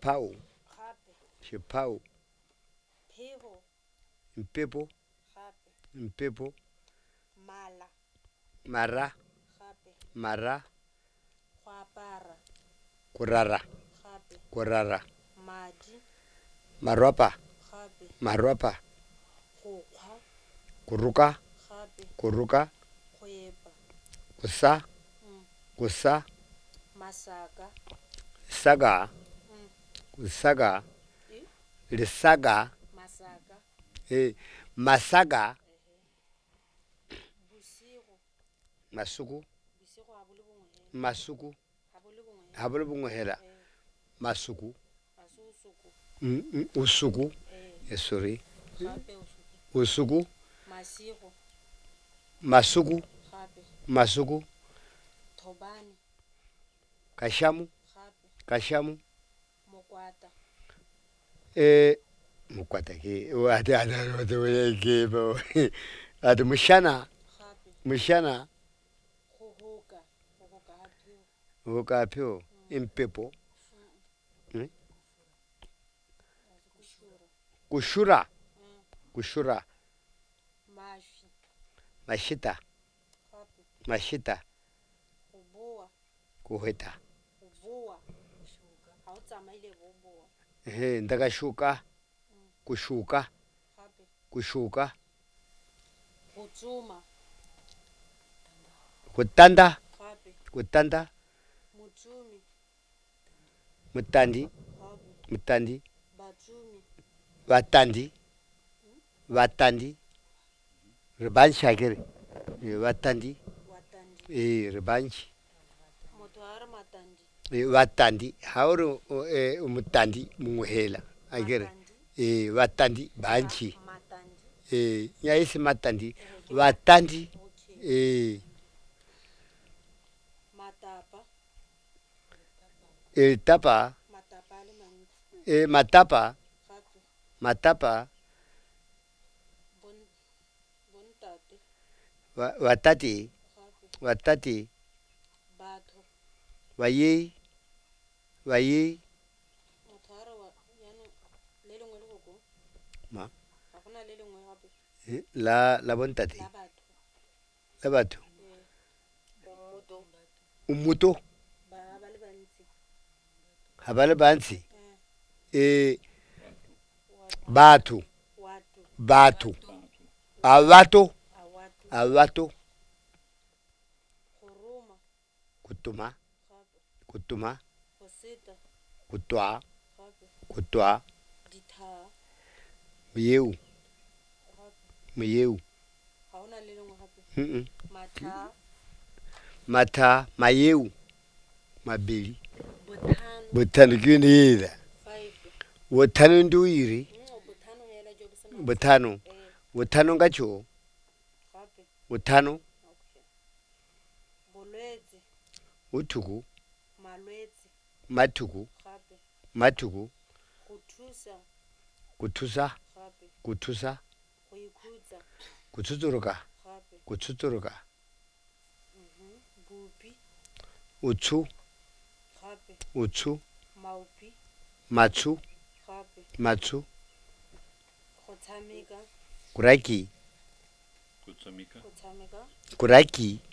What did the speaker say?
Shipau. gape Shipau. phego Mpepo. gape Mpepo. mala Mara. gape Mara. go apara Kurara. gape Kurara. madi Marwapa. gape Marwapa. go kgwa Kuruka. gape Kuruka. go epa Kusa. Kusa. masaka Saga. Kusaga. e Lisaga. masaka Masaga. bosigo Masuku. bosigo a bole bongwe hela Masuku. a bole bongwe hela Habole bungohela. Masuku. a se usoko Usuku. Sorry. gape usoko Usuku. masigo Masuku. gape Masuku. thobane Kashamu. gape Kashamu. mokwata Mukwata ke. Ati mushana. gape Mushana. go hoka ga phego Ukapyo. Impepo. Kushura. Kushura. mafi Mashita. gape Mashita. go boa Kuheta. go boa ga o tsamaile bo boa Ndakashuka. Kushuka. gape Kushuka. go tsoma Kutanda. gape Kutanda. motsumi Mutandi. gape Mutandi. batsumi Watandi. Watandi. Ribanshi akere. Watandi. watandi Ribanshi. motho a re matandi Watandi. Hauru umutandi munguhela. Akere. matandi Watandi. Banshi. matandi Nyaisi matandi. Watandi. okay matapa Tapa. matapa a le mantsi Matapa. gape Matapa. bontate Watati. gape Watati. batho Waye. Waye. motho a re yaanong le lengwe le koko Ma. ga gona le lengwe gape La bontati. la batho La batho. moto Umuto. ba le bantsi Habale bansi. wa- Batu. watu Batu. Awato. a watu Awato. go roma Kutuma. gape Kutuma. go seta Kutwa. gape Kutwa. dithaa Miyeu. gape Miyeu. ga gona le lengwe gape mathaa Mata. Mayeu. Mabili. bothano Botano kunida. 5 Botano nduiri. bothano hela jo bo sena Botano. Botano ngacho. gape Botano. okay bolwetse Utuku. malwetse Matuku. gape Matuku. go thusa Kutusa. gape Kutusa. go ikhutsa Kutsuturuka. gape Kutsuturuka. bupi Utsu. gape Utsu. maupi Matsu. gape Matsu. go tshameka Kuraki. go tshameka Kuraki.